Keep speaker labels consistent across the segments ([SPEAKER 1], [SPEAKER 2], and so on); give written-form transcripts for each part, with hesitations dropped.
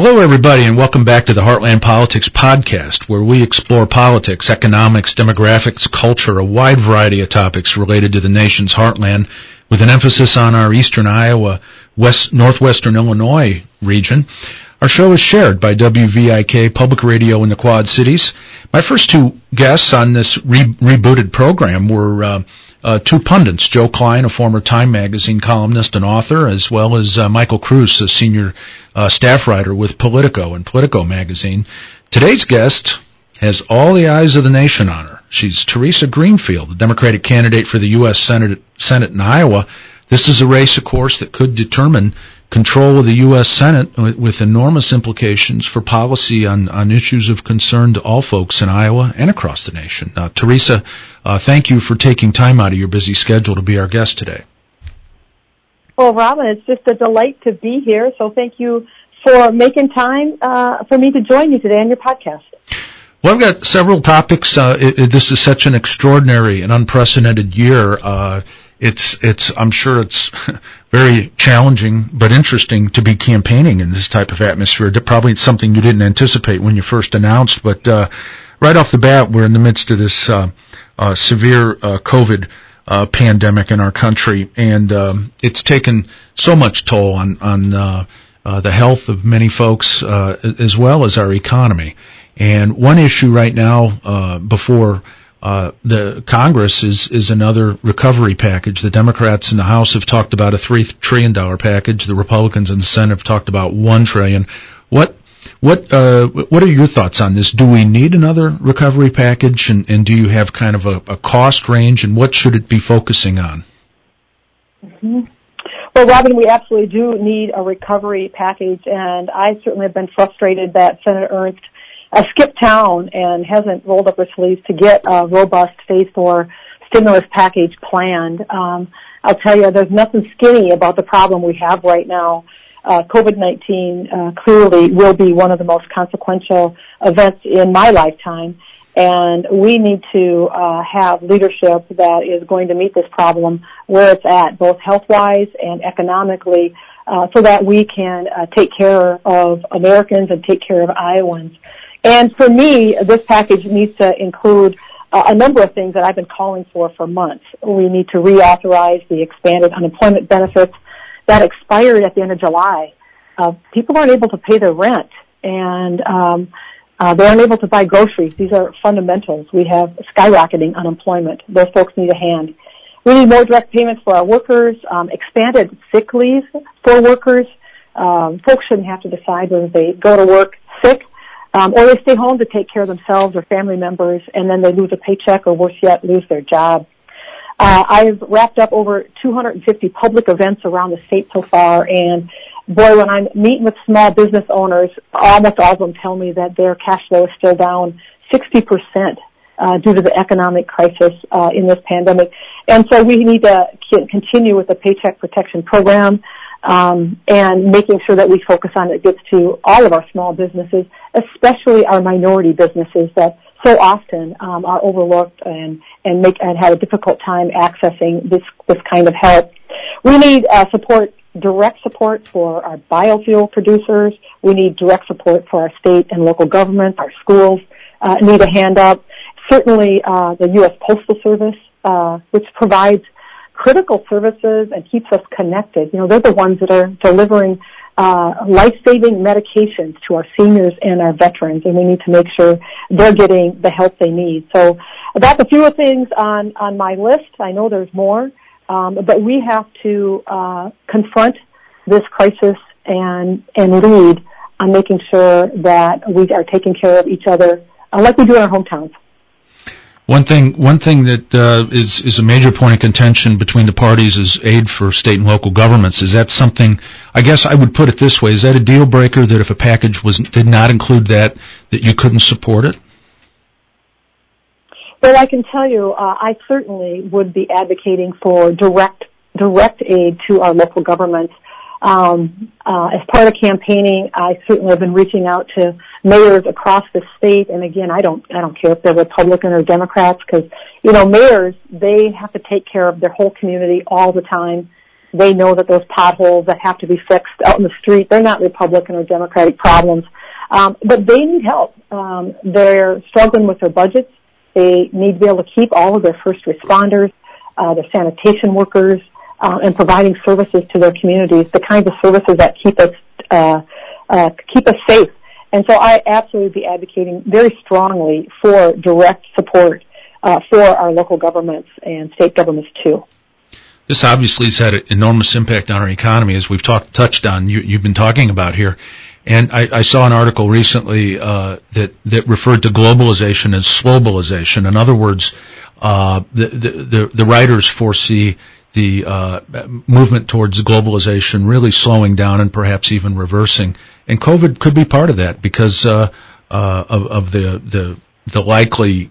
[SPEAKER 1] Hello, everybody, and welcome back to the Heartland Politics Podcast, where we explore politics, economics, demographics, culture, a wide variety of topics related to the nation's heartland, with an emphasis on our eastern Iowa, northwestern Illinois region. Our show is shared by WVIK Public Radio in the Quad Cities. My first two guests on this rebooted program were two pundits, Joe Klein, a former Time magazine columnist and author, as well as Michael Kruse, a senior staff writer with Politico and Politico magazine. Today's guest has all the eyes of the nation on her. She's Teresa Greenfield, the Democratic candidate for the U.S. Senate in Iowa. This is a race, of course, that could determine control of the U.S. Senate with enormous implications for policy on issues of concern to all folks in Iowa and across the nation. Teresa, thank you for taking time out of your busy schedule to be our guest today.
[SPEAKER 2] Well, Robin, it's just a delight to be here, so thank you for making time for me to join you today on your podcast.
[SPEAKER 1] Well, I've got several topics. This is such an extraordinary and unprecedented year. I'm sure it's very challenging but interesting to be campaigning in this type of atmosphere. Probably something you didn't anticipate when you first announced, but right off the bat, we're in the midst of this severe COVID pandemic in our country, and it's taken so much toll on the health of many folks as well as our economy. And one issue right now before the Congress is another recovery package. The Democrats in the House have talked about a $3 trillion package. The Republicans in the Senate have talked about $1 trillion. What are your thoughts on this? Do we need another recovery package, and do you have kind of a cost range, and what should it be focusing on?
[SPEAKER 2] Mm-hmm. Well, Robin, we absolutely do need a recovery package, and I certainly have been frustrated that Senator Ernst skipped town and hasn't rolled up her sleeves to get a robust Phase 4 stimulus package planned. I'll tell you, there's nothing skinny about the problem we have right now. COVID-19 clearly will be one of the most consequential events in my lifetime, and we need to have leadership that is going to meet this problem where it's at, both health-wise and economically, so that we can take care of Americans and take care of Iowans. And for me, this package needs to include a number of things that I've been calling for months. We need to reauthorize the expanded unemployment benefits that expired at the end of July. People aren't able to pay their rent, and they aren't able to buy groceries. These are fundamentals. We have skyrocketing unemployment. Those folks need a hand. We need more direct payments for our workers, expanded sick leave for workers. Folks shouldn't have to decide whether they go to work sick or they stay home to take care of themselves or family members, and then they lose a paycheck or, worse yet, lose their job. I've wrapped up over 250 public events around the state so far, and boy, when I'm meeting with small business owners, almost all of them tell me that their cash flow is still down 60% due to the economic crisis in this pandemic. And so we need to continue with the Paycheck Protection Program and making sure that we focus on it gets to all of our small businesses, especially our minority businesses that so often are overlooked and have a difficult time accessing this kind of help. We need direct support for our biofuel producers. We need direct support for our state and local governments. Our schools need a hand up. Certainly the U.S. Postal Service, which provides critical services and keeps us connected. You know, they're the ones that are delivering life-saving medications to our seniors and our veterans, and we need to make sure they're getting the help they need. So that's a few things on my list. I know there's more, but we have to confront this crisis and lead on making sure that we are taking care of each other like we do in our hometowns.
[SPEAKER 1] One thing that is a major point of contention between the parties is aid for state and local governments. Is that something? I guess I would put it this way: is that a deal breaker that if a package did not include that you couldn't support it?
[SPEAKER 2] Well, I can tell you, I certainly would be advocating for direct aid to our local governments. As part of campaigning, I certainly have been reaching out to mayors across the state, and again, I don't care if they're Republican or Democrats, because mayors, they have to take care of their whole community all the time, They know that those potholes that have to be fixed out in the street, they're not Republican or Democratic problems. But they need help. They're struggling with their budgets. They need to be able to keep all of their first responders, their sanitation workers, and providing services to their communities, the kinds of services that keep us safe. And so I absolutely be advocating very strongly for direct support for our local governments and state governments too.
[SPEAKER 1] This obviously has had an enormous impact on our economy, as we've touched on. You've been talking about here, and I saw an article recently that referred to globalization as slowbalization. In other words, the writers foresee the movement towards globalization really slowing down and perhaps even reversing. And COVID could be part of that because of the likely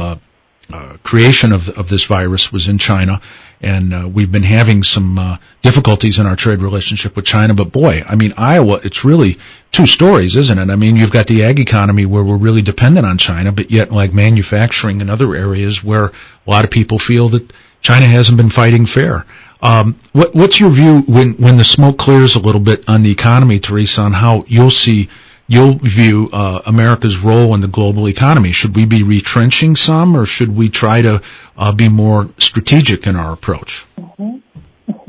[SPEAKER 1] creation of this virus was in China, and we've been having some difficulties in our trade relationship with China. But boy, I mean, Iowa, it's really two stories, isn't it? I mean, you've got the ag economy where we're really dependent on China, but yet like manufacturing and other areas where a lot of people feel that China hasn't been fighting fair. What's your view when the smoke clears a little bit on the economy, Teresa, on how you'll view America's role in the global economy? Should we be retrenching some, or should we try to be more strategic in our approach?
[SPEAKER 2] Mm-hmm. Mm-hmm.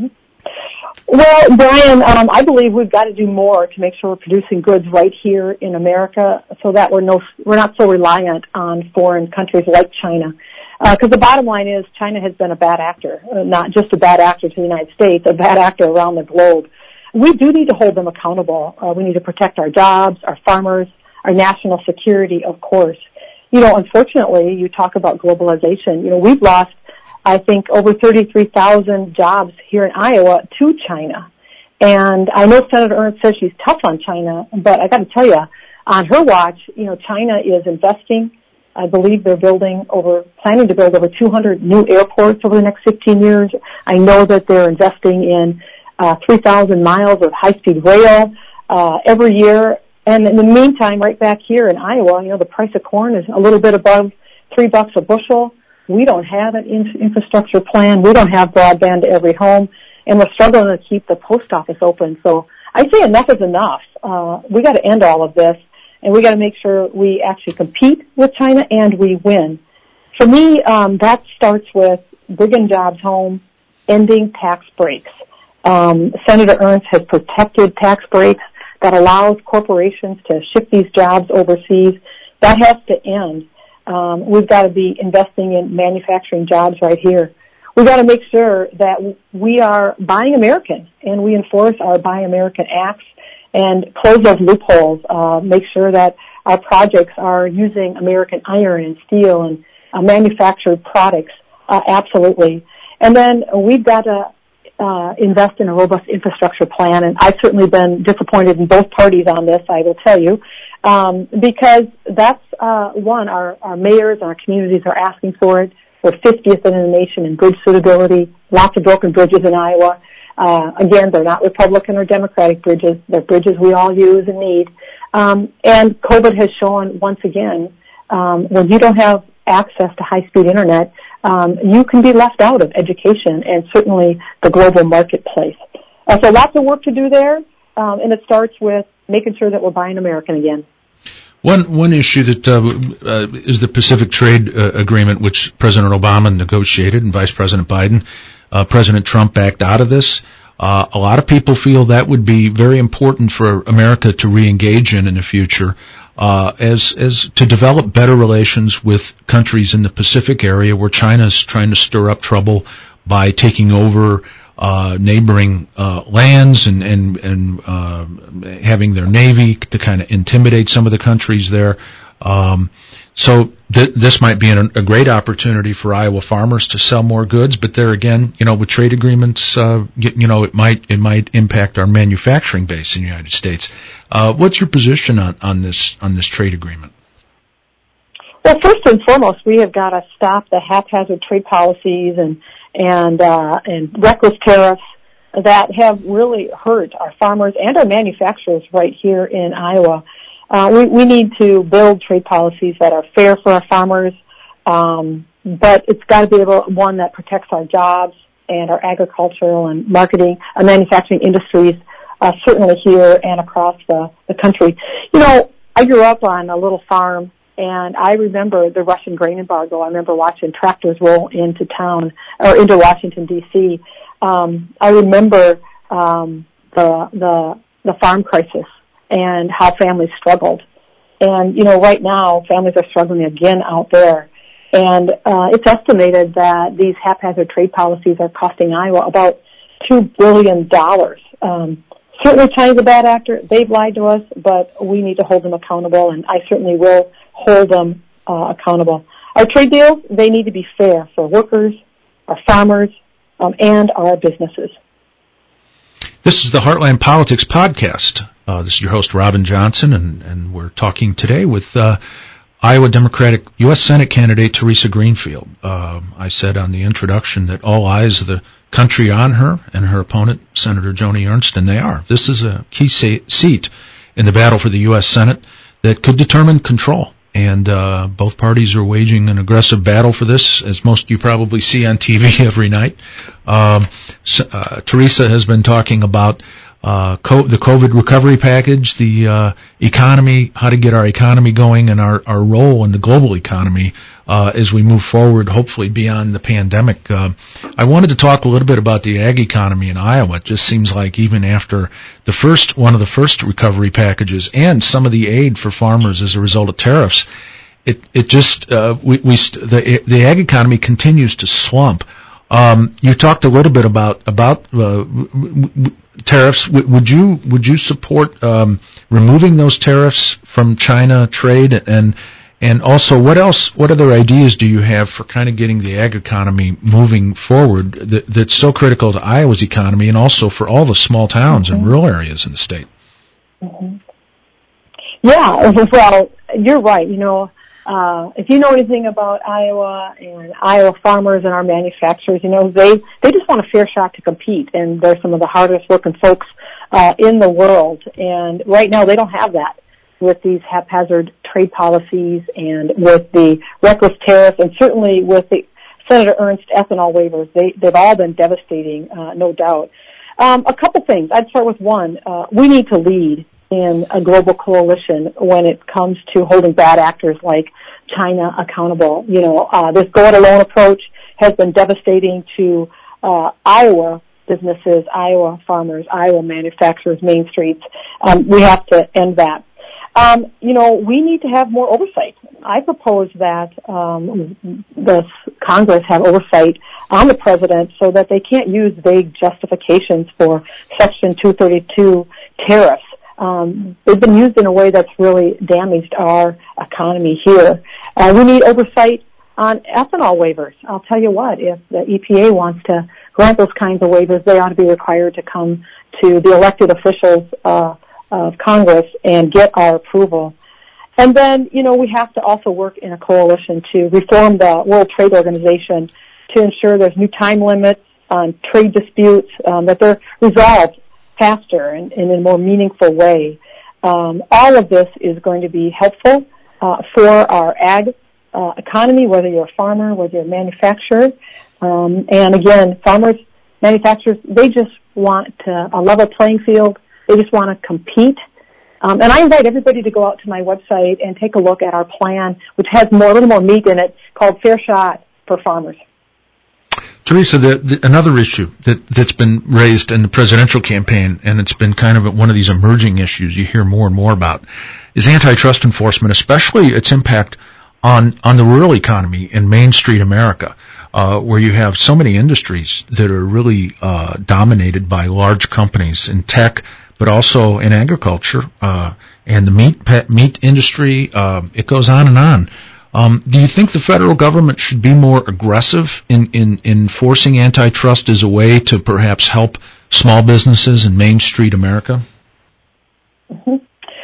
[SPEAKER 2] Well, Brian, I believe we've got to do more to make sure we're producing goods right here in America, so that we're not so reliant on foreign countries like China. Because the bottom line is China has been a bad actor, not just a bad actor to the United States, a bad actor around the globe. We do need to hold them accountable. We need to protect our jobs, our farmers, our national security, of course. You know, unfortunately, you talk about globalization. You know, we've lost, I think, over 33,000 jobs here in Iowa to China. And I know Senator Ernst says she's tough on China, but I got to tell you, on her watch, you know, China is investing. I believe they're planning to build over 200 new airports over the next 15 years. I know that they're investing in 3,000 miles of high-speed rail every year. And in the meantime, right back here in Iowa, you know, the price of corn is a little bit above $3 a bushel. We don't have an infrastructure plan. We don't have broadband to every home, and we're struggling to keep the post office open. So I say enough is enough. We got to end all of this, and we got to make sure we actually compete with China and we win. For me, that starts with bringing jobs home, ending tax breaks. Senator Ernst has protected tax breaks that allows corporations to ship these jobs overseas. That has to end. We've got to be investing in manufacturing jobs right here. We've got to make sure that we are buying American and we enforce our Buy American acts and close those loopholes, make sure that our projects are using American iron and steel and manufactured products, absolutely. And then we've got to invest in a robust infrastructure plan, and I've certainly been disappointed in both parties on this, I will tell you, because that's our mayors and our communities are asking for it. We're 50th in the nation in bridge suitability, lots of broken bridges in Iowa. Again, they're not Republican or Democratic bridges. They're bridges we all use and need. And COVID has shown once again, when you don't have access to high-speed internet, you can be left out of education and certainly the global marketplace. So lots of work to do there, and it starts with making sure that we're buying American again.
[SPEAKER 1] One issue that is the Pacific Trade Agreement, which President Obama negotiated and Vice President Biden. President Trump backed out of this. A lot of people feel that would be very important for America to re-engage in the future, as to develop better relations with countries in the Pacific area where China's trying to stir up trouble by taking over neighboring lands and having their navy to kind of intimidate some of the countries there. So this might be a great opportunity for Iowa farmers to sell more goods, but there again, you know, with trade agreements, it might impact our manufacturing base in the United States. What's your position on this trade agreement?
[SPEAKER 2] Well, first and foremost, we have got to stop the haphazard trade policies and reckless tariffs that have really hurt our farmers and our manufacturers right here in Iowa. We need to build trade policies that are fair for our farmers, but it's got to be one that protects our jobs and our agricultural and marketing and manufacturing industries, certainly here and across the country. You know, I grew up on a little farm, and I remember the Russian grain embargo. I remember watching tractors roll into town or into Washington, D.C. I remember the farm crisis and how families struggled. And, you know, right now, families are struggling again out there. And it's estimated that these haphazard trade policies are costing Iowa about $2 billion. Certainly China's a bad actor. They've lied to us, but we need to hold them accountable, and I certainly will hold them accountable. Our trade deals, they need to be fair for workers, our farmers, and our businesses.
[SPEAKER 1] This is the Heartland Politics Podcast. This is your host, Robin Johnson, and we're talking today with Iowa Democratic U.S. Senate candidate Theresa Greenfield. I said on the introduction that all eyes of the country on her and her opponent, Senator Joni Ernst, and they are. This is a key seat in the battle for the U.S. Senate that could determine control. And both parties are waging an aggressive battle for this, as most of you probably see on TV every night. Theresa has been talking about the COVID recovery package, the economy, how to get our economy going, and our role in the global economy as we move forward, hopefully beyond the pandemic. I wanted to talk a little bit about the ag economy in Iowa. It just seems like even after one of the first recovery packages and some of the aid for farmers as a result of tariffs, the ag economy continues to slump. You talked a little bit about tariffs. Would you support removing those tariffs from China trade, and also what other ideas do you have for kind of getting the ag economy moving forward that's so critical to Iowa's economy and also for all the small towns and rural areas in the state?
[SPEAKER 2] Mm-hmm. Yeah, well, you're right. You know, if you know anything about Iowa and Iowa farmers and our manufacturers, you know, they just want a fair shot to compete, and they're some of the hardest working folks in the world. And right now they don't have that with these haphazard trade policies and with the reckless tariffs, and certainly with the Senator Ernst ethanol waivers. They've all been devastating, no doubt. A couple things. I'd start with one. We need to lead in a global coalition when it comes to holding bad actors like China accountable. You know, this go-it-alone approach has been devastating to Iowa businesses, Iowa farmers, Iowa manufacturers, Main Streets. We have to end that. You know, we need to have more oversight. I propose that the Congress have oversight on the president so that they can't use vague justifications for Section 232 tariffs. They've been used in a way that's really damaged our economy here. We need oversight on ethanol waivers. I'll tell you what, if the EPA wants to grant those kinds of waivers, they ought to be required to come to the elected officials of Congress and get our approval. And then, you know, we have to also work in a coalition to reform the World Trade Organization to ensure there's new time limits on trade disputes, that they're resolved faster and in a more meaningful way. All of this is going to be helpful for our ag economy, whether you're a farmer, whether you're a manufacturer. And again, farmers, manufacturers, they just want a level playing field. They just want to compete. And I invite everybody to go out to my website and take a look at our plan, which has a little more meat in it, called Fair Shot for Farmers.
[SPEAKER 1] Theresa, another issue that's been raised in the presidential campaign, and it's been kind of one of these emerging issues you hear more and more about, is antitrust enforcement, especially its impact on the rural economy in Main Street America, where you have so many industries that are really dominated by large companies in tech, but also in agriculture and the meat industry. It goes on and on. Do you think the federal government should be more aggressive in enforcing antitrust as a way to perhaps help small businesses in Main Street America?
[SPEAKER 2] Mm-hmm.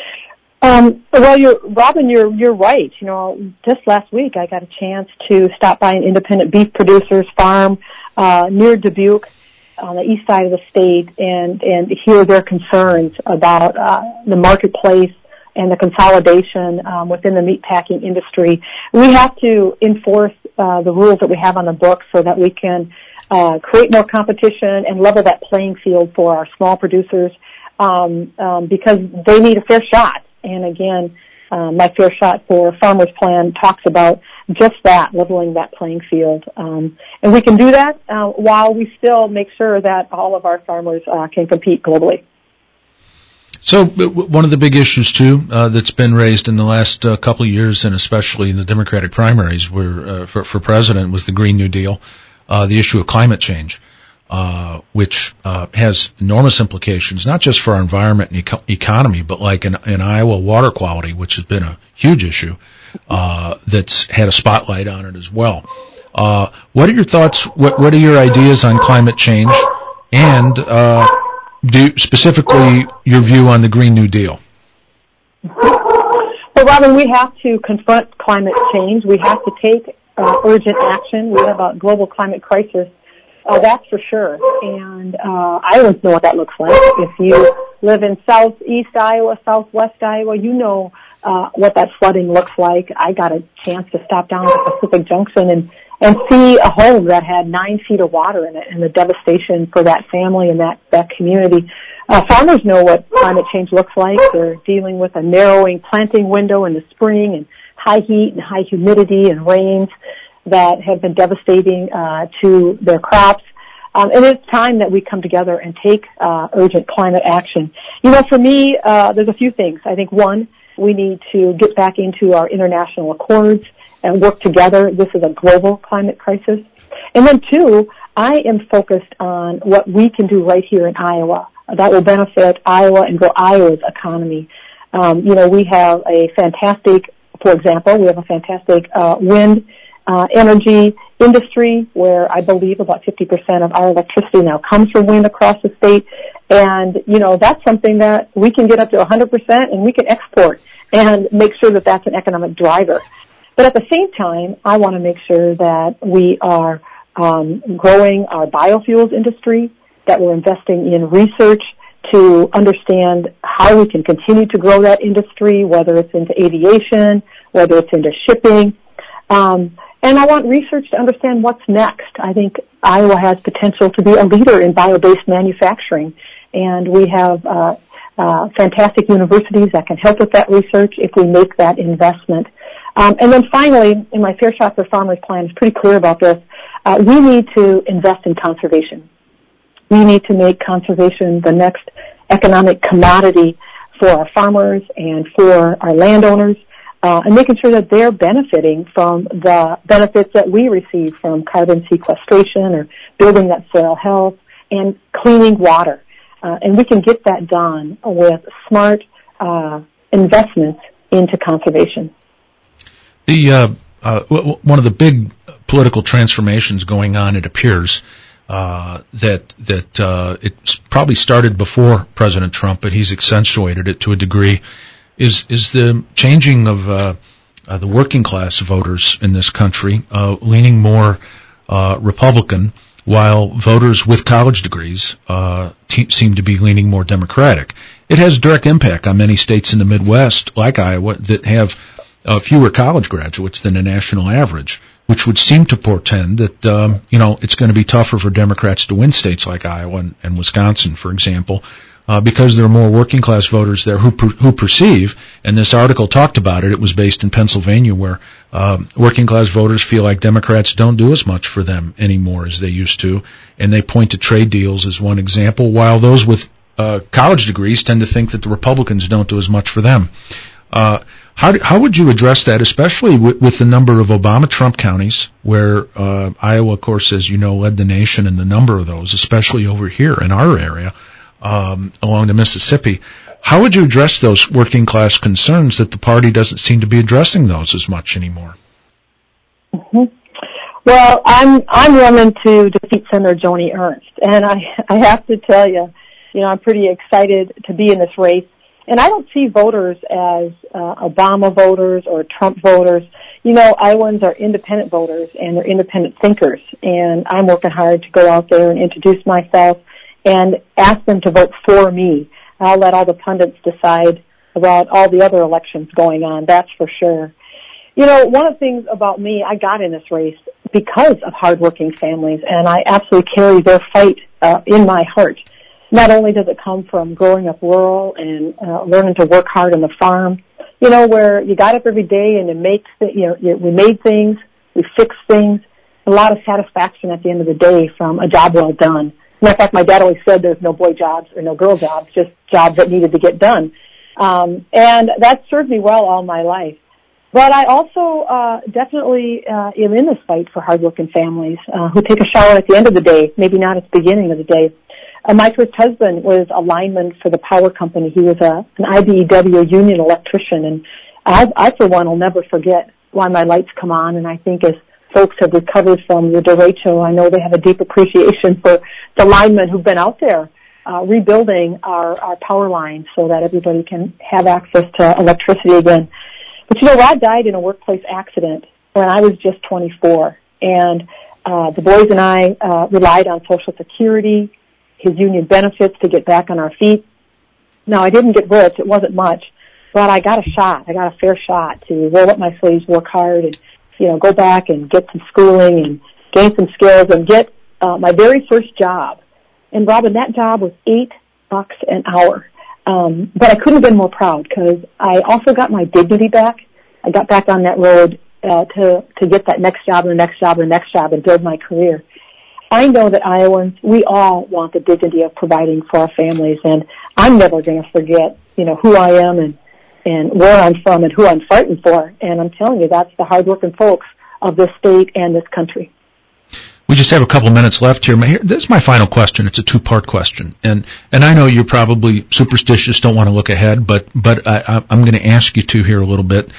[SPEAKER 2] Well, Robin, you're right. You know, just last week I got a chance to stop by an independent beef producer's farm near Dubuque on the east side of the state and hear their concerns about the marketplace and the consolidation within the meatpacking industry. We have to enforce the rules that we have on the books so that we can create more competition and level that playing field for our small producers, because they need a fair shot. And again, my Fair Shot for Farmers plan talks about just that, leveling that playing field. And we can do that while we still make sure that all of our farmers can compete globally.
[SPEAKER 1] So one of the big issues, too, that's been raised in the last couple of years, and especially in the Democratic primaries for president, was the Green New Deal, the issue of climate change, which has enormous implications, not just for our environment and economy, but like in Iowa, water quality, which has been a huge issue that's had a spotlight on it as well. What are your thoughts? What are your ideas on climate change, and specifically your view on the Green New Deal?
[SPEAKER 2] Well, Robin, we have to confront climate change. We have to take urgent action. We have a global climate crisis. That's for sure. And Iowans know what that looks like. If you live in southeast Iowa, southwest Iowa, you know what that flooding looks like. I got a chance to stop down at Pacific Junction and see a home that had 9 feet of water in it, and the devastation for that family and that community. Farmers know what climate change looks like. They're dealing with a narrowing planting window in the spring and high heat and high humidity and rains that have been devastating to their crops. And it's time that we come together and take urgent climate action. You know, for me, there's a few things. I think, one, we need to get back into our international accords and work together. This is a global climate crisis. And then, two, I am focused on what we can do right here in Iowa that will benefit Iowa and grow Iowa's economy. We have a fantastic, for example, wind energy industry where I believe about 50% of our electricity now comes from wind across the state. And, that's something that we can get up to 100% and we can export and make sure that that's an economic driver. But at the same time, I want to make sure that we are growing our biofuels industry, that we're investing in research to understand how we can continue to grow that industry, whether it's into aviation, whether it's into shipping. And I want research to understand what's next. I think Iowa has potential to be a leader in bio-based manufacturing, and we have fantastic universities that can help with that research if we make that investment. And then finally, in my Fair Shot for Farmers plan, it's pretty clear about this. We need to invest in conservation. We need to make conservation the next economic commodity for our farmers and for our landowners, and making sure that they're benefiting from the benefits that we receive from carbon sequestration or building that soil health and cleaning water. And we can get that done with smart investments into conservation.
[SPEAKER 1] One of the big political transformations going on, it appears, that it probably started before President Trump, but he's accentuated it to a degree, is the changing of the working class voters in this country, leaning more Republican, while voters with college degrees seem to be leaning more Democratic. It has direct impact on many states in the Midwest, like Iowa, that have fewer college graduates than the national average, which would seem to portend that, it's going to be tougher for Democrats to win states like Iowa and Wisconsin, for example, because there are more working class voters there who perceive, and this article talked about it. It was based in Pennsylvania, where working class voters feel like Democrats don't do as much for them anymore as they used to, and they point to trade deals as one example, while those with college degrees tend to think that the Republicans don't do as much for them. How would you address that, especially with the number of Obama-Trump counties, where Iowa, of course, as you know, led the nation in the number of those, especially over here in our area, along the Mississippi? How would you address those working class concerns that the party doesn't seem to be addressing those as much anymore?
[SPEAKER 2] Mm-hmm. Well, I'm running to defeat Senator Joni Ernst, and I have to tell you, I'm pretty excited to be in this race. And I don't see voters as Obama voters or Trump voters. Iowans are independent voters, and they're independent thinkers. And I'm working hard to go out there and introduce myself and ask them to vote for me. I'll let all the pundits decide about all the other elections going on, that's for sure. One of the things about me, I got in this race because of hardworking families, and I absolutely carry their fight in my heart. Not only does it come from growing up rural and learning to work hard on the farm, where you got up every day and we made things, we fixed things, a lot of satisfaction at the end of the day from a job well done. Matter of fact, my dad always said there's no boy jobs or no girl jobs, just jobs that needed to get done. And that served me well all my life. But I also definitely am in this fight for hardworking families who take a shower at the end of the day, maybe not at the beginning of the day. My first husband was a lineman for the power company. He was an IBEW union electrician, and I for one, will never forget why my lights come on, and I think as folks have recovered from the derecho, I know they have a deep appreciation for the linemen who've been out there rebuilding our power lines so that everybody can have access to electricity again. But Rod died in a workplace accident when I was just 24, and the boys and I relied on Social Security, his union benefits to get back on our feet. Now, I didn't get rich, it wasn't much, but I got a shot. I got a fair shot to roll up my sleeves, work hard, and go back and get some schooling and gain some skills and get my very first job. And Robin, that job was $8 an hour. But I couldn't have been more proud because I also got my dignity back. I got back on that road to get that next job and the next job and the next job and build my career. I know that Iowans, we all want the dignity of providing for our families, and I'm never going to forget, who I am and where I'm from and who I'm fighting for. And I'm telling you, that's the hardworking folks of this state and this country.
[SPEAKER 1] We just have a couple minutes left here. This is my final question. It's a two-part question. And I know you're probably superstitious, don't want to look ahead, but I'm going to ask you to here a little bit.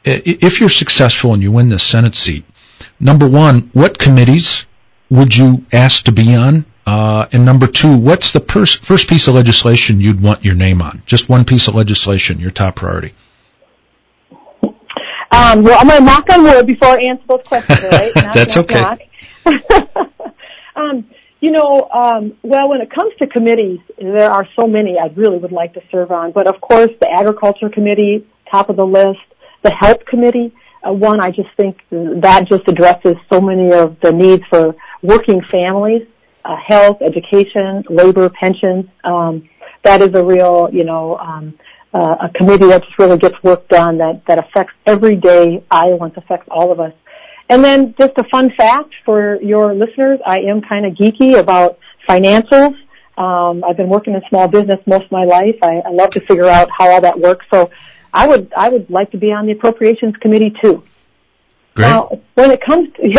[SPEAKER 1] If you're successful and you win this Senate seat, number one, what committees would you ask to be on? And number two, what's the first piece of legislation you'd want your name on? Just one piece of legislation, your top priority.
[SPEAKER 2] Well, I'm going to knock on wood before I answer those questions, all right?
[SPEAKER 1] That's okay.
[SPEAKER 2] Well, when it comes to committees, there are so many I really would like to serve on. But, of course, the Agriculture Committee, top of the list. The Health Committee, one, I just think that just addresses so many of the needs for working families, health, education, labor, pensions. That is a real, a committee that just really gets work done that affects everyday Iowans, affects all of us. And then just a fun fact for your listeners, I am kind of geeky about financials. I've been working in small business most of my life. I love to figure out how all that works. So I would like to be on the Appropriations Committee too.
[SPEAKER 1] Great.
[SPEAKER 2] Now, when it comes to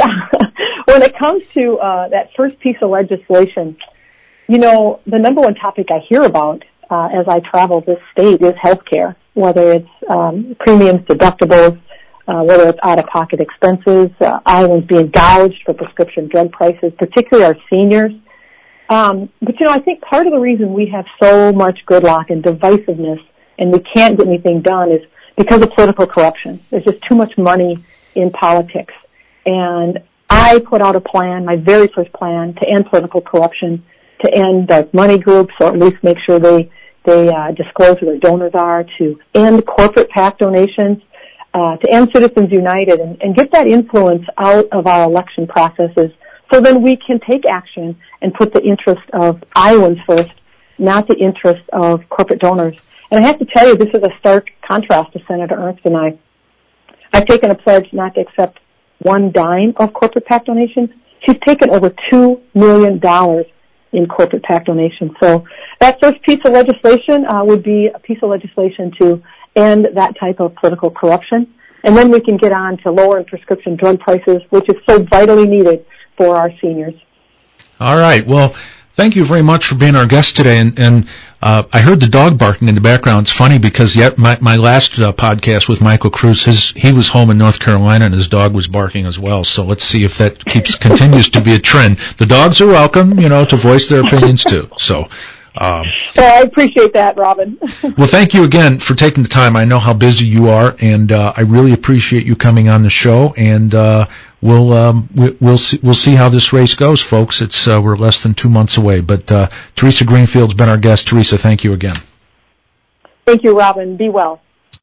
[SPEAKER 2] that first piece of legislation, the number one topic I hear about as I travel this state is health care, whether it's premiums, deductibles, whether it's out-of-pocket expenses, Iowans being gouged for prescription drug prices, particularly our seniors. But I think part of the reason we have so much gridlock and divisiveness and we can't get anything done is because of political corruption. There's just too much money in politics. And I put out a plan, my very first plan, to end political corruption, to end dark money groups, or at least make sure they disclose who their donors are, to end corporate PAC donations, to end Citizens United, and get that influence out of our election processes so then we can take action and put the interest of Iowans first, not the interest of corporate donors. And I have to tell you, this is a stark contrast to Senator Ernst and I. I've taken a pledge not to accept one dime of corporate PAC donations. She's taken over $2 million in corporate PAC donations. So that first piece of legislation would be a piece of legislation to end that type of political corruption. And then we can get on to lowering prescription drug prices, which is so vitally needed for our seniors.
[SPEAKER 1] All right. Well, thank you very much for being our guest today. And I heard the dog barking in the background. It's funny because my last podcast with Michael Cruz, he was home in North Carolina and his dog was barking as well. So let's see if that continues to be a trend. The dogs are welcome, to voice their opinions too. So.
[SPEAKER 2] Well, I appreciate that, Robin.
[SPEAKER 1] Well, thank you again for taking the time. I know how busy you are, and I really appreciate you coming on the show. And we'll see how this race goes, folks. We're less than 2 months away. But Teresa Greenfield's been our guest. Teresa, thank you again.
[SPEAKER 2] Thank you, Robin. Be well.